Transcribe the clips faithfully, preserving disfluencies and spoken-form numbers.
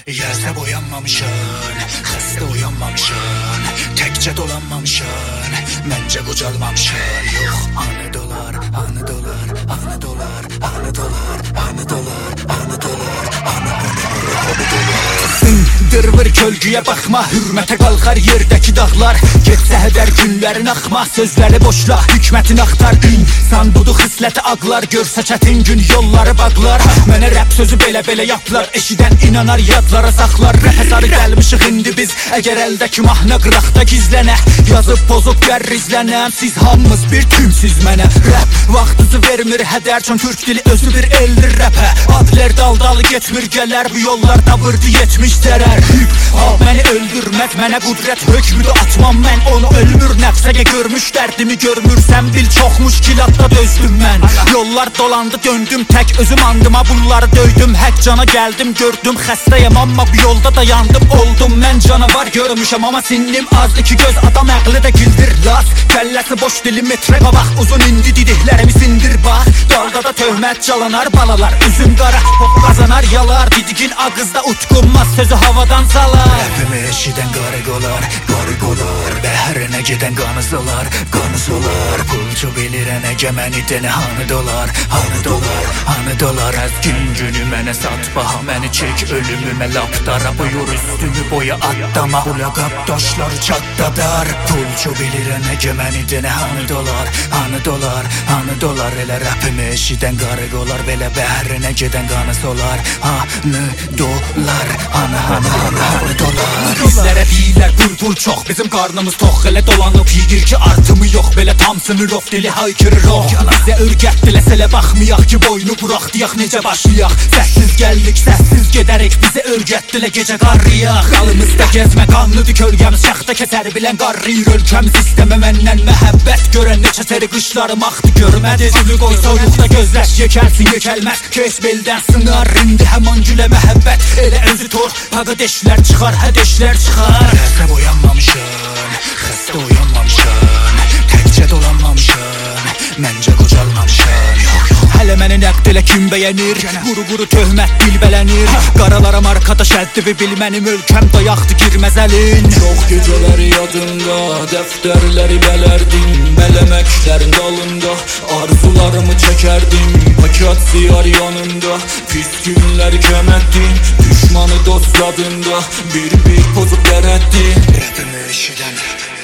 Yerse boyanmamışın, xəstə uyanmamışın, təkcə dolanmamışın, məncə qocalmamışın. Yox, anı dolar, anı dolar, anı dolar, anı dolar, anı dolar, anı dolar, anı dolar, anı dolar. Dırvır kölgüyə baxma, hürmətə qalxar yerdəki dağlar. Getsə hədər günlərin axma, sözləri boşla, hikmətin axtar. İnsan budur xisləti ağlar, görsə çətin gün yolları bağlar. Mənə rəp sözü belə-belə yaplar, eşidən inanar yadlara saxlar. Rəpə sarı gəlmişik indi biz, əgər əldəki mahnı qıraqda gizlənə. Yazıb pozub gərrizlənəm, siz hamımız bir tümsüz mənə. Rəp vaxtınızı vermir hədər, çön türk dili özü bir eldir rəpə. Adlər daldalı getmir gələr, bu yollarda vırdı yetmiş zərər. Hip-hop məni öldürməz, mənə qudrət hökmüdü atmam mən. Onu ölmür nəfsəgə görmüş dərdimi görmürsən bil, çox müşkilatda dözdüm mən. Yollar dolandı döndüm tək, özüm andıma bunları döydüm. Hək cana gəldim gördüm, xəstəyəm amma bu yolda dayandım. Oldum mən canavar görmüşəm amma sinnim az, iki göz adam əqli də gildir las. Kəlləsi boş dili metrə qabaq, uzun indi didiklərimi sindir bax. Dalda da töhmət calanar balalar, üzüm qara popu qazanar yalar. Didigin ağızda utqunmaz, sözü havadan salar. Rəpimi eşidən qarıq olar, qarıq olar. Bəhrinə gedən qanı solar, qanı solar. Pulcu bilirən əgəməni denə hanı dolar, hanı dolar, hanı dolar. Əz gün günü mənə sat baha, məni çək ölümümə lapdara. Buyur üstümü boya addama, bu ləqab daşları çatdadar. Pulcu bilirən əgəməni denə hanı dolar, hanı dolar, hanı dolar. Elə rəpimi eşidən qarıq olar, belə bəhrinə gedən qanı solar. Hanı dolar, hanı hanı hanı hanı dolar. Bizlərə deyirlər pul pul çox, bizim qarnımız tox, elə dolanıb yiyir ki artımı yox. Belə tam sınır of, dili haykırır o. Bizə örgətdilə sələ baxmayaq ki boynu buraq deyaq necə başlayaq. Səssiz gəldik, səssiz gedərək, bizə örgətdilə gecə qarrıyaq. Qalımızda gezmə qanlıdır kölgəmiz, şaxta kəsər bilən qarrıyır ölkəmiz. İstəmə məndən məhəbbət görən neçə seri qışlarım axdı görmədi. Sülü qoy soyuqda gözləş, yekəlsin yekəlməz, keş beldən sınar. İndi həman gülə məhəbbət, elə özü tor, pağı deşlər çıxar, hə deşlər çıxar. Xəstə boyanmamışın, xəstə uyanmamışın, təkcə dolanmamışın, məncə qocalmamışın. Hələ məni nəqd elə kim bəyənir, quru-quru töhmət dilbələnir. Qaralara markada şəddivi bil, mənim ölkəm dayaqdı girməz əlin. Çox gecələri yadımda, dəftərləri bələrdim, bələməklərin dalında arzularımı çəkərdim. Pakat ziyar yanımda, pis günləri kəmətdim, düşmanı dost yadında, bir-bir pozub qərətdim. Rəpimi eşidən,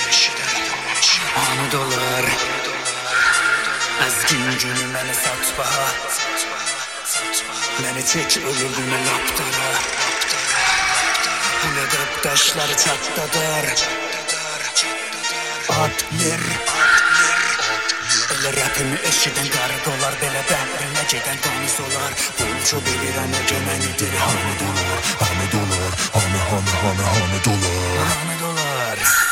anı dolar. Əz gün günü mənə sat baha, məni çək ölümümə lapdara. Bu ləqab daşları çatdadar. Adler, elə rəpimi eşidən qarıq olar, belə bəhrinə gedən qanı solar. Pulcu bilirən əgəmənidir, hanı dolar, hanı dolar, hanı hanı hanı hanı dolar, hanı dolar.